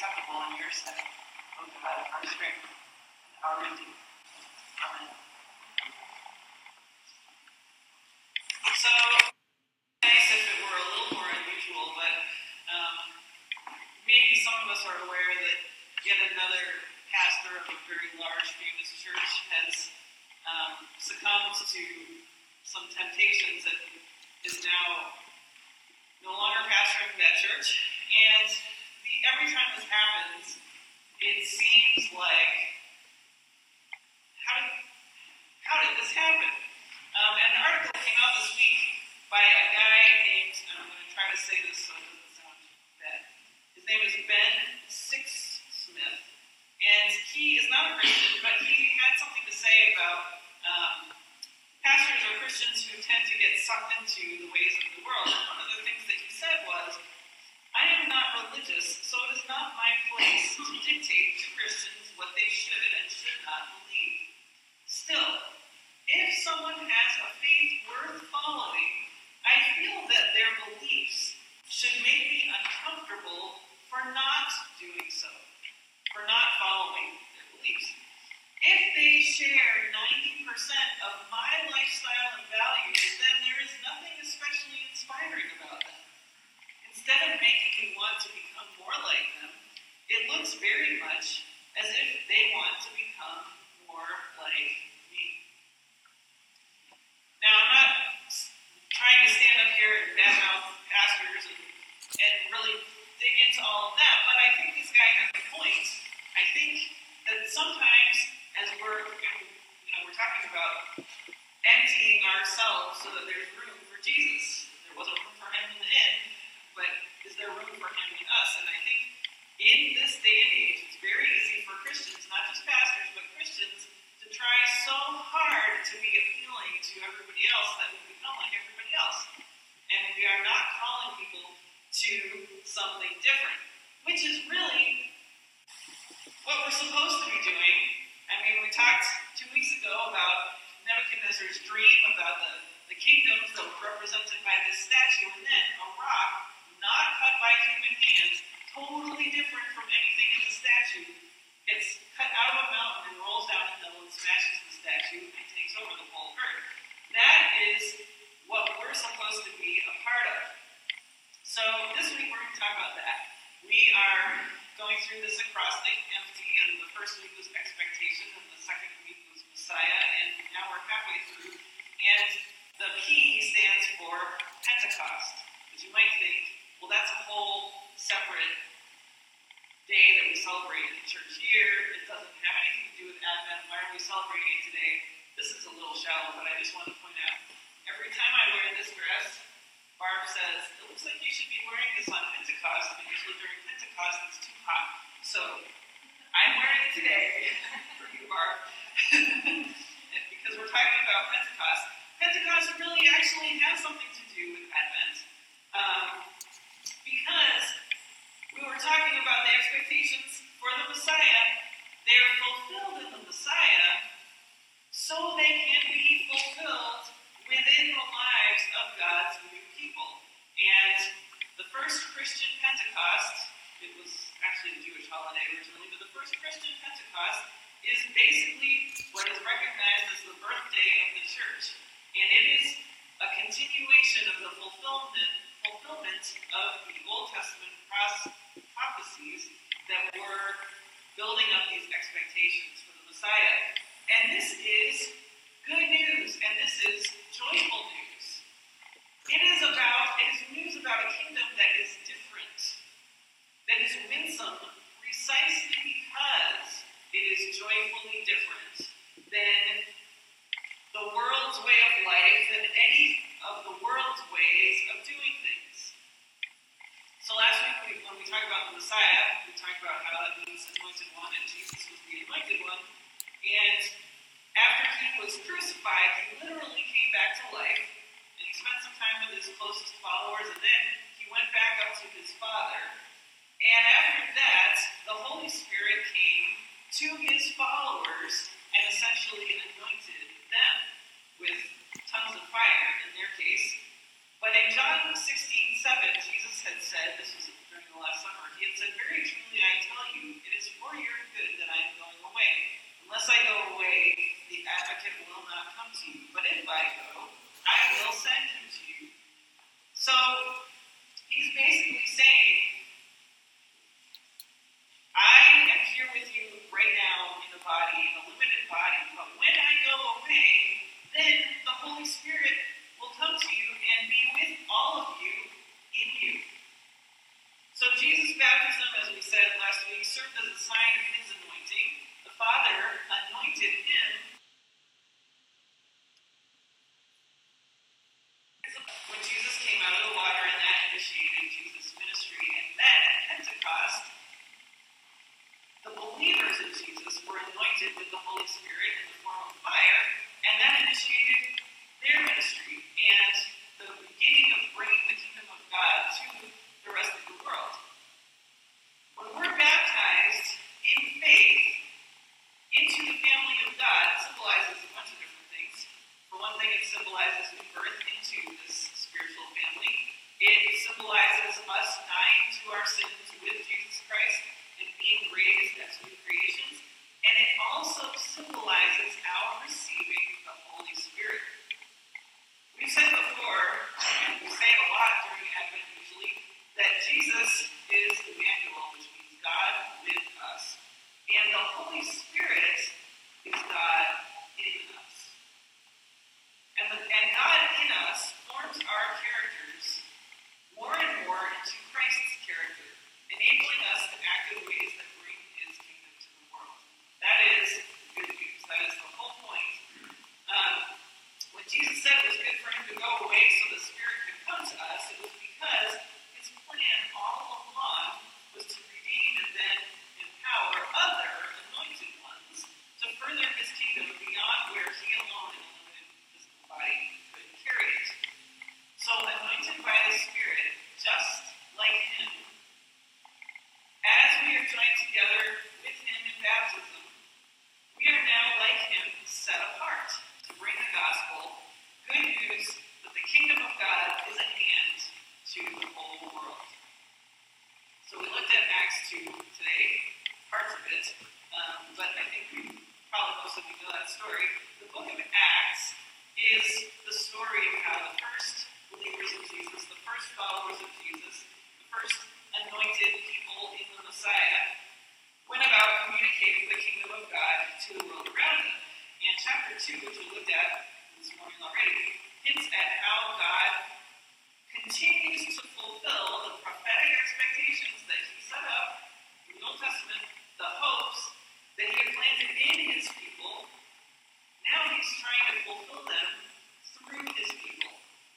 acceptable in your sight, O God, our strength and our redeemer. Amen. So, nice if it were a little more unusual, but maybe some of us are aware that yet another pastor of a very large, famous church has succumbed to some temptations and is now no longer pastoring that church. And every time this happens, it seems like, how did this happen? And an article came out this week by a guy named, and I'm going to try to say this so it doesn't sound bad. His name is Ben Sixsmith, and he is not a Christian, but he had something to say about pastors or Christians who tend to get sucked into the ways of the world. And one of the things that he said was, I am not religious, so it is not my place to dictate to Christians what they should and should not believe. Still, if someone has a faith worth following, I feel that their beliefs should make me uncomfortable for not doing so, for not following their beliefs. If they share 90% of my lifestyle and values, then there is nothing especially inspiring about them. Instead of making me want to become more like them, it looks very much as if they want to become more like me. Now, I'm not trying to stand up here and badmouth pastors and really dig into all of that, but I think this guy has a point. I think that sometimes, as we're talking about emptying ourselves so that there's room for Jesus. There wasn't room for him in the end, but is there room for him in us? And I think in this day and age, it's very easy for Christians, not just pastors, but Christians, to try so hard to be appealing to everybody else that we become like everybody else. And we are not calling people to something different, which is really what we're supposed to be doing. I mean, we talked 2 weeks ago about Nebuchadnezzar's dream about the kingdoms that were represented by this statue, and then a rock, not cut by human hands, totally different from anything in the statue, gets cut out of a mountain and rolls down a hill and smashes the statue and takes over the whole earth. That is what we're supposed to be a part of. So this week we're going to talk about that. We are going through this acrostic, empty, and the first week was expectation, and the second week was Messiah, and now we're halfway through. And the P stands for Pentecost. Because you might think, well, that's a whole separate day that we celebrate in the church year. It doesn't have anything to do with Advent. Why are we celebrating it today? This is a little shallow, but I just want to point out, every time I wear this dress, Barb says, it looks like you should be wearing this on Pentecost, but usually during Pentecost it's too hot. So, I'm wearing it today for you, Barb. Because we're talking about Pentecost. Pentecost really actually has something to do with Advent. Because we were talking about the expectations for the Messiah. They're fulfilled in the Messiah, so they can be fulfilled within the lives of God's new people. And the first Christian Pentecost, it was actually a Jewish holiday originally, but the first Christian Pentecost is basically what is recognized as the birthday of the church. And it is a continuation of the fulfillment of the Old Testament prophecies that were building up these expectations for the Messiah. And this is good news, and this is joyful news. It is news about a kingdom that is different, that is winsome, precisely because it is joyfully different than the world's way of life and any of the world's ways of doing things. So last week, when we talked about the Messiah, we talked about how that means anointed one, and Jesus was the anointed one. And after he was crucified, he literally came back to life, and he spent some time with his closest followers, and then he went back up to his Father. And after that, the Holy Spirit came to his followers and essentially anointed them with tongues of fire, in their case. But in John 16:7, Jesus had said, this was during the last summer, he had said, very truly I tell to Christ's character, enabling us to act in ways that bring his kingdom to the world. That is good news. That is the whole point. When Jesus said it was good for him to go away so the Spirit could come to us, it was because his plan all along was to redeem and then empower other anointed ones to further his kingdom beyond where he alone in a limited physical body could carry it. So anointed by the Spirit, just like him, as we are joined together with him in baptism, we are now like him set apart to bring the gospel, good news that the kingdom of God is at hand to the whole world. So we looked at Acts 2 today, parts of it, but I think probably most of you know that story. The book of Acts is the story of how the first believers of Jesus, the first followers of Jesus, the first anointed people in the Messiah, went about communicating the kingdom of God to the world around them. And chapter 2, which we looked at this morning already, hints at how God continues to fulfill the prophetic expectations that he set up in the Old Testament, the hopes that he had planted in his people. Now he's trying to fulfill them through his people.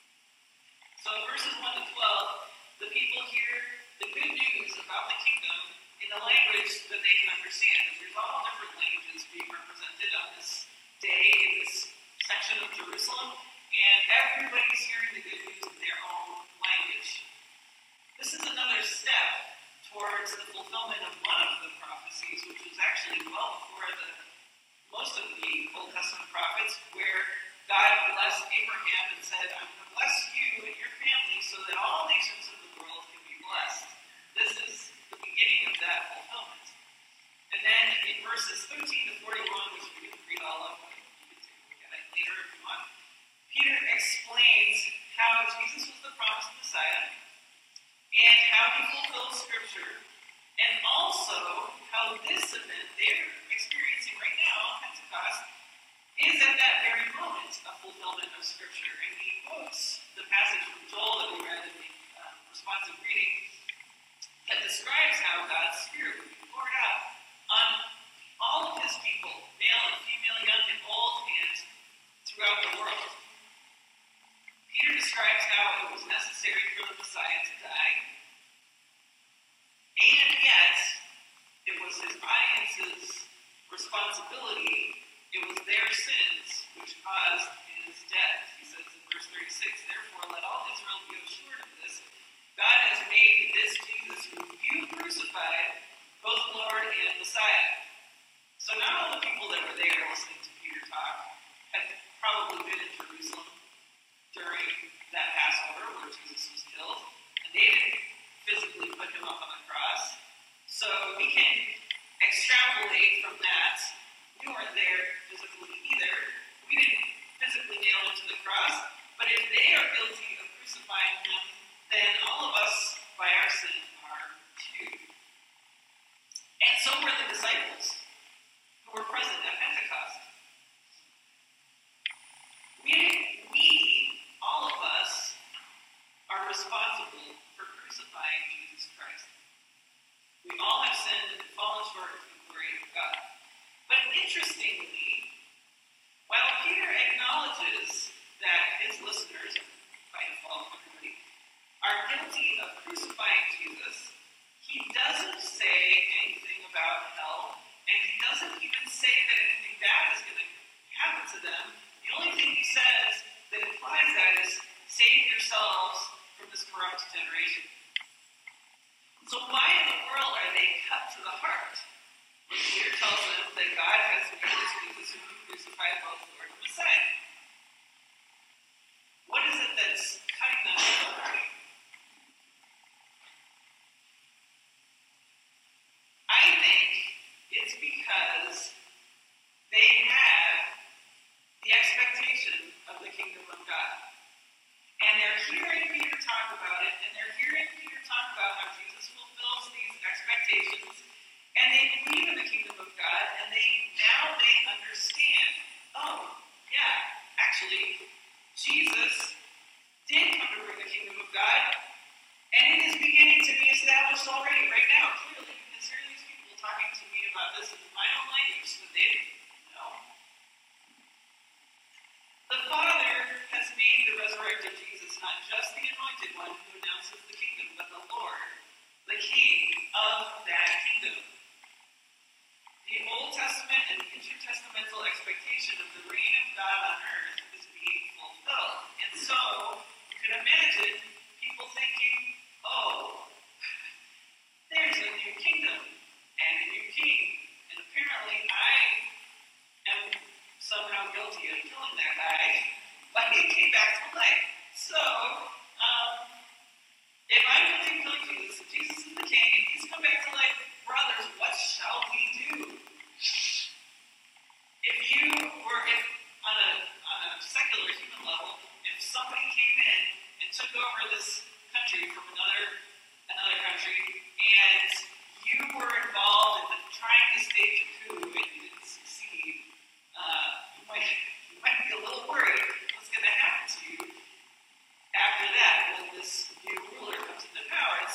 So in verses 1 to 12, the people hear the good news about the kingdom in a language that they can understand. There's all different languages being represented on this day in this section of Jerusalem, and everybody's hearing the good news in their own language. This is another step towards the fulfillment of one of the prophecies, which was actually well before most of the Old Testament prophets, where God blessed Abraham and said, I'm going to bless you and your family so that all nations of the world can be blessed. This is the beginning of that fulfillment. And then in verses 13 to 41, which we didn't read all of, but you can take a look at it later if you want, Peter explains how Jesus was the promised Messiah and how he fulfilled Scripture, and also how this event they're experiencing right now, Pentecost, is at that very moment a fulfillment of Scripture. And he quotes the passage from Joel that we read in the responsive reading that describes how God's Spirit would be poured out on all of his people, male and female, young and old, and throughout the world. Peter describes how it was necessary for the Messiah to die, and yet it was his audience's responsibility, it was their sins which caused his death. He says in verse 36, therefore let all Israel be assured of this, God has made this Jesus whom you crucified both Lord and Messiah. So not all the people that were there listening to Peter talk had probably been in Jerusalem during that Passover where Jesus was killed, and they didn't physically put him up on the cross. So we can extrapolate from that. We weren't there physically either. We didn't physically nail him to the cross, but if they are guilty of crucifying him, then all of us, by our sin, are too. And so were the disciples who were present at Pentecost. We, all of us, are responsible for crucifying Jesus Christ. We all have sinned and fallen short of the glory of God. But interestingly, while Peter acknowledges that his listeners, by default everybody, are guilty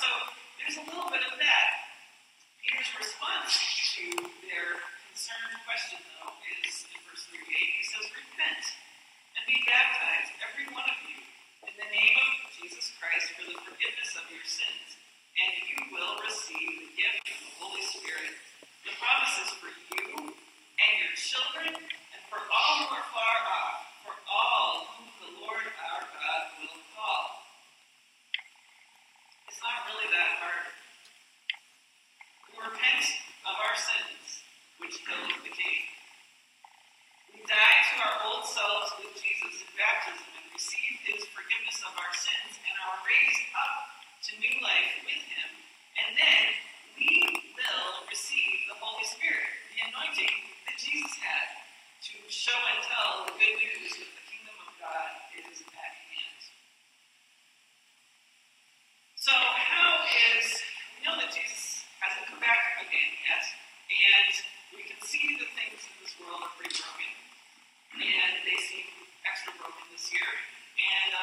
So there's a little bit of that. Peter's response to their concerned question, though, is in verse 38. He says, "Repent and be baptized, every one of you, in the name of Jesus Christ for the forgiveness of your sins, and you will receive the gift of the Holy Spirit. The promise is for you and your children, and for all who are far off, for all whom the Lord our God will call." It's not really that hard. We repent of our sins, which killed the King. We die to our old selves with Jesus in baptism and receive his forgiveness of our sins and are raised up to new life with him. And then we will receive the Holy Spirit, the anointing that Jesus had, to show and tell the good news that the kingdom of God is at hand. So we know that Jesus hasn't come back again yet, and we can see that things in this world are pretty broken, and they seem extra broken this year, and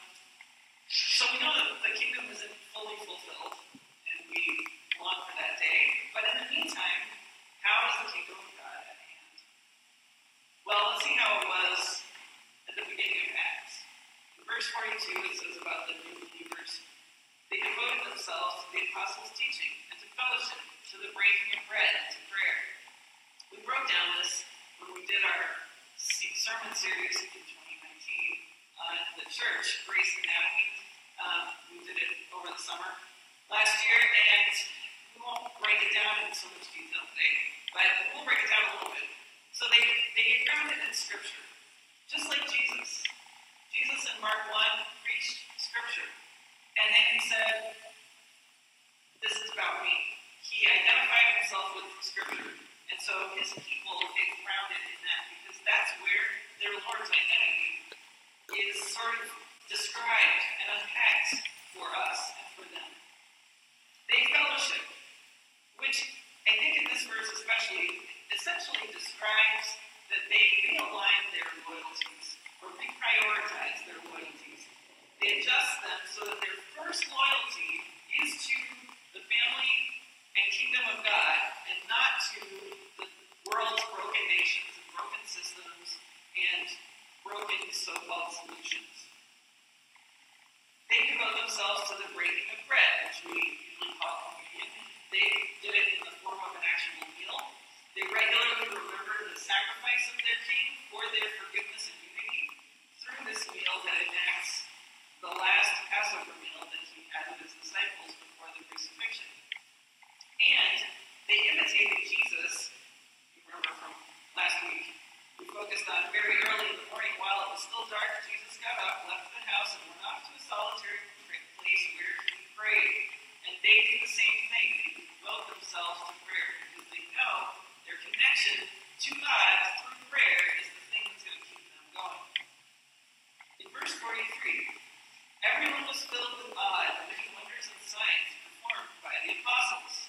so we know that the kingdom isn't fully fulfilled, and we long for that day, but in the meantime, how is the kingdom of God at hand? Well, let's see how it was at the beginning of Acts. In verse 42, it says about the new believers. They devoted themselves to the apostles' teaching and to fellowship, to the breaking of bread and to prayer. We broke down this when we did our sermon series in 2019 on the church, Grace Anatomy. We did it over the summer last year, and we won't break it down in so much detail today, but we'll break it down a little bit. So they get grounded in Scripture, just like Jesus. Jesus in Mark 1 preached Scripture. And then he said, "This is about me." He identified himself with Scripture. And so his people get grounded in that because that's where their Lord's identity is sort of described and unpacked for us and for them. They fellowship, which I think in this verse especially, essentially describes that they realign their loyalties or reprioritize their loyalties. They adjust them so that their first loyalty is to the family and kingdom of God and not to the world's broken nations and broken systems and broken so-called solutions. They devote themselves to the breaking of bread, which we usually call communion. They did it in the form of an actual meal. They regularly remember the sacrifice of their king for their forgiveness and unity through this meal that enacts the last Passover meal that he had with his disciples before the crucifixion. And they imitated Jesus. You remember from last week, we focused on very early in the morning while it was still dark, Jesus got up, left the house, and went off to a solitary place where he prayed. And they did the same thing. They devote themselves to prayer because they know their connection to God through prayer is the thing that's going to keep them going. In verse 43, everyone was filled with awe at the many wonders and signs performed by the apostles.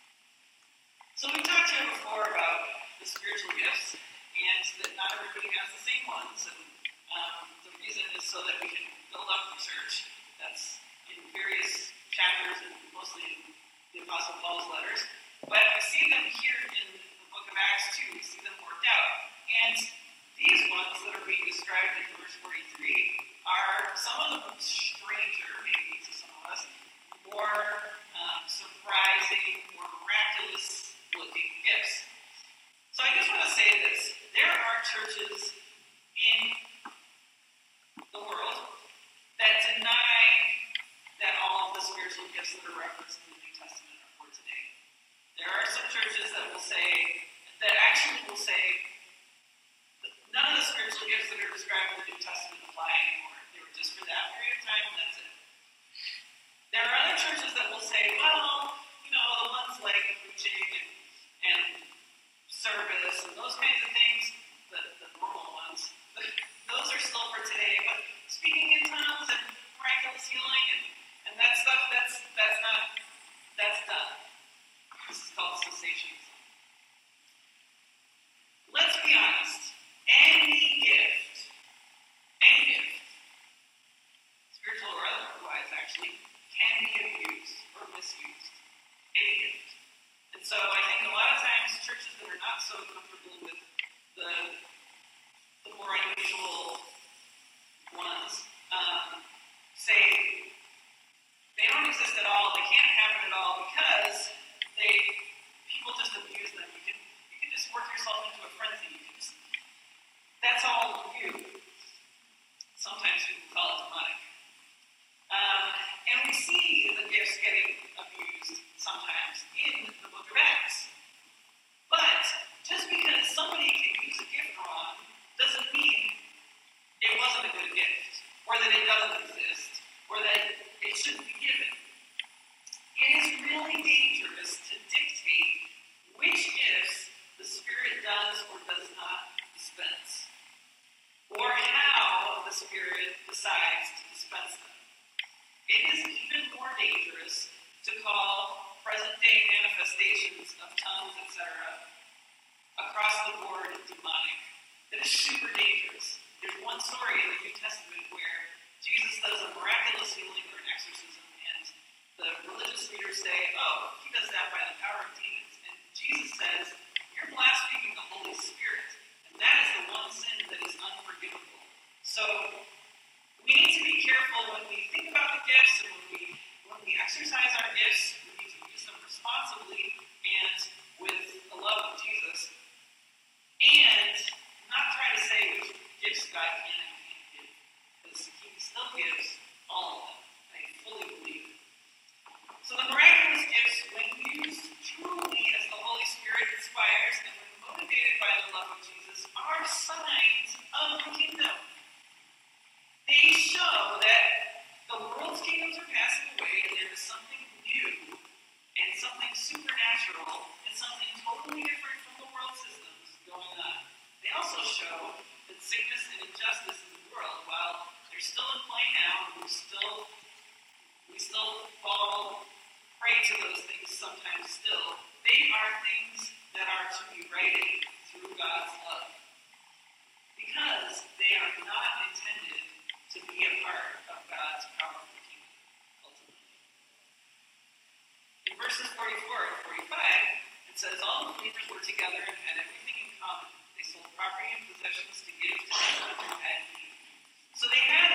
So we talked here before about the spiritual gifts, and that not everybody has the same ones, and the reason is so that we can build up the church. That's in various chapters, and mostly in the Apostle Paul's letters. But we see them here in the book of Acts too. We see them worked out. And these ones that are being described in verse 43 are some of them stranger, maybe to some of us, more surprising, more miraculous looking gifts. So I just want to say this. There are churches in the world that deny that all of the spiritual gifts that are referenced in the New Testament are for today. There are some churches that will say, that actually will say, none of the spiritual gifts that are described in the New Testament apply anymore. They were just for that period of time, and that's it. There are other churches that will say, well, the ones like preaching and service and those kinds of things, the normal ones, those are still for today. But speaking in tongues and miraculous healing and that stuff, that's done. This is called cessationism. Let's be honest. Any gift, spiritual or otherwise actually, can be abused or well, because people just abuse them. You can just work yourself into a frenzy. That's all you. Sometimes people call it demonic. And we see the gifts getting abused sometimes in the book of Acts. But just because somebody can use a gift wrong doesn't mean it wasn't a good gift, or that it doesn't exist, or that it shouldn't be given. It is really dangerous to dictate which gifts the Spirit does or does not dispense, or how the Spirit decides to dispense them. It is even more dangerous to call present-day manifestations of tongues, etc., across the board demonic. That is super dangerous. There's one story in the New Testament where Jesus does a miraculous healing or an exorcism, and the religious leaders say, oh, he does that by the power of demons. And Jesus says, you're blaspheming the Holy Spirit. And that is the one sin that is unforgivable. So we need to be careful when we think about the gifts, and when we exercise our gifts, we need to use them responsibly and with the love of Jesus. And not try to say which gifts God can and can't give, because he still gives all of them. I fully believe it. So the miraculous gifts, when used truly as the Holy Spirit inspires and when motivated by the love of Jesus, are signs of the kingdom. They show that the world's kingdoms are passing away and there is something new and something supernatural and something totally different from the world systems going on. They also show that sickness and injustice in the world, while they're still in play now, we still fall prey to those things sometimes still, they are things that are to be righted through God's love. Because they are not intended to be a part of God's powerful kingdom, ultimately. In verses 44 and 45, it says, all the believers were together and had everything in common. They sold property and possessions to give to anyone who had need. So they had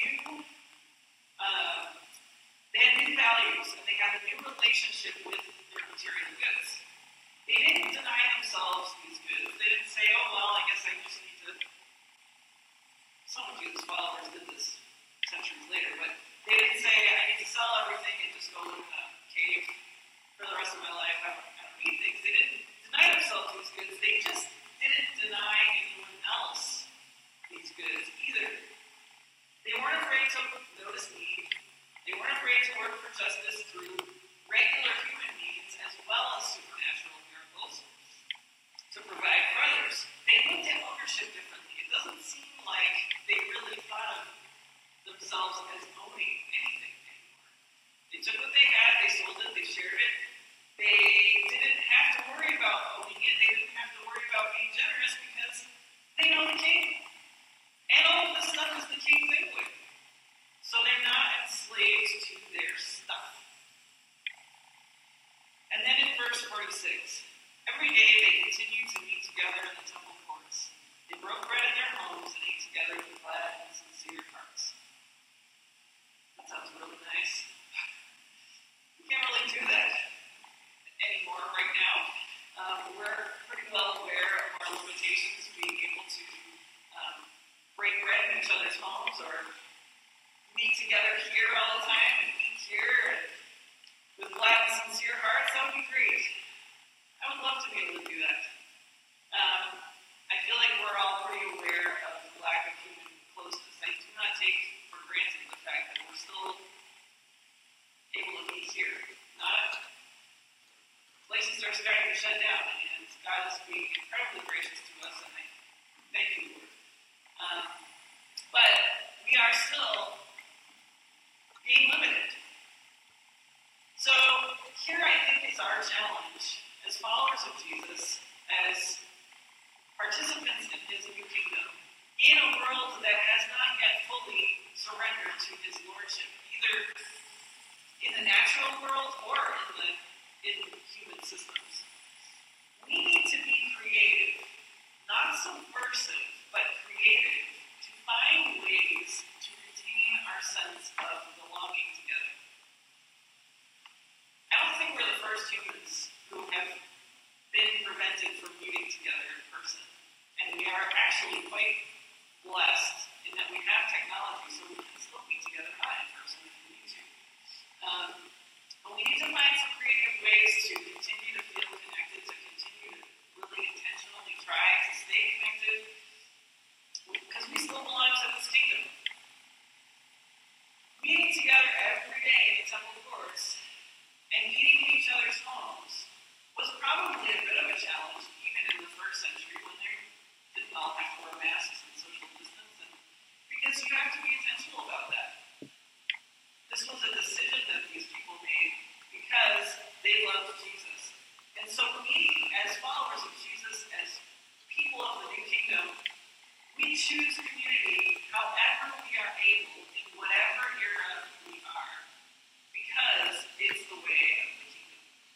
new values, and they had a new relationship with their material goods. They didn't deny themselves these goods. They didn't say, oh, well, I guess I just need to. Some of Jesus' followers did this centuries later, but they didn't say, I need to sell everything and just go live in a cave for the rest of my life. I don't need things. They didn't deny themselves these goods. They just didn't deny anyone else these goods either. They weren't afraid to notice need. They weren't afraid to work for justice through regular human needs as well as supernatural miracles to provide for others. They looked at ownership differently. It doesn't seem like they really thought of themselves as owning anything anymore. They took what they had, they sold it, they shared it. They didn't have to worry about owning it. They didn't have to worry about being generous because they know the king. And all of this stuff is the king's anyway. So they're not enslaved to their stuff. And then in verse 46, every day they continued to meet together in the temple courts. They broke bread in their homes and ate together with glad and sincere hearts. That sounds really nice. We can't really do that anymore right now. We're pretty well aware of our limitations, being able to break bread in each other's homes or meet together here all the time and eat here and with glad and sincere hearts. That would be great. I would love to be able to do that. I feel like we're all pretty aware of the lack of human closeness. I do not take for granted the fact that we're still able to meet here. Places are starting to shut down, and God is being incredibly gracious to us, and I thank you, Lord. But we are still being limited. So here I think is our challenge as followers of Jesus, as participants in his new kingdom, in a world that has not yet fully surrendered to his lordship, either in the natural world or in human systems. We need to be creative, not subversive, but creative, to find ways to retain our sense of belonging together. I don't think we're first humans who have been prevented from meeting together in person. And we are actually quite blessed in that we have technology so we can still be together not in person if we need to. But we need to find some creative ways to continue to feel connected, to continue to really intentionally try to stay connected, because we still belong to this kingdom. Meeting together every day in the temple courts and eating in each other's homes was probably a bit of a challenge, even in the first century when they didn't all have to wear masks and social distance, and because you have to be intentional about that. This was a decision that these people made because they loved Jesus. And so we, as followers of Jesus, as people of the new kingdom, we choose community however we are able, in whatever era we are, because it's the way of the kingdom.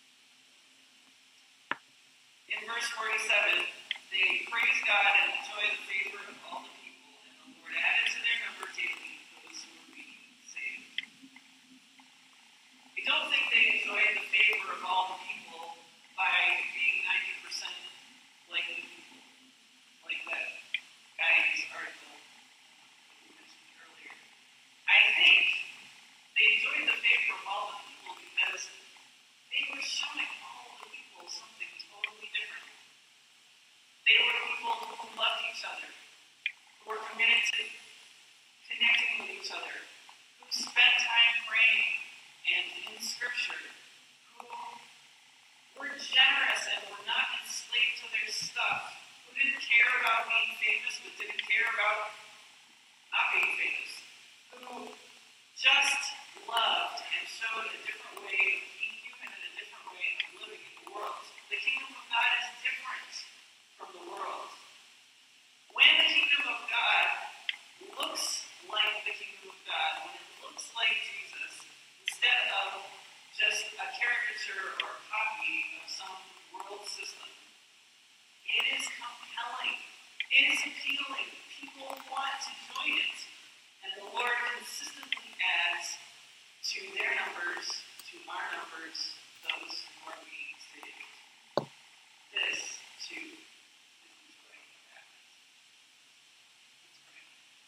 In verse 47, they praise God and enjoy the favor of all the people, and the Lord added to their number daily those who were being saved. I don't think they enjoyed the favor of all the people by being 90% like the people, like that guy in this article that we mentioned earlier. I think they enjoyed the favor of all the people because they were showing all the people something totally different. They were people who loved each other, who were committed to connecting with each other, who spent time praying and in Scripture, who were generous and were not enslaved to their stuff, who didn't care about being famous but didn't care about not being famous, who just loved and showed a different way of being human and a different way of living in the world. The kingdom of God is different from the world. When the kingdom of God looks like the kingdom of God, when it looks like Jesus, instead of just a caricature or a copy of some world system, it is compelling. It is appealing. People want to join it. And the Lord consistently adds to their numbers, to our numbers, those who are being saved. This, too, is the joy of Advent. Let's pray.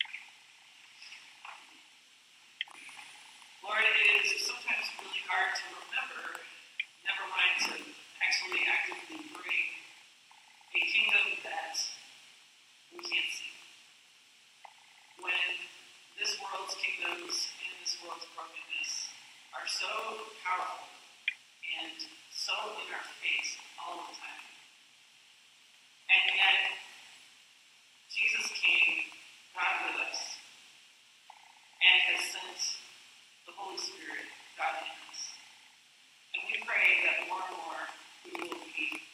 Lord, it is sometimes really hard to remember, never mind to actually actively bring a kingdom that we can't see. When this world's kingdoms and this world's brokenness are so powerful and so in our face all the time. And yet, Jesus came, God with us, and has sent the Holy Spirit, God in us. And we pray that more and more we will be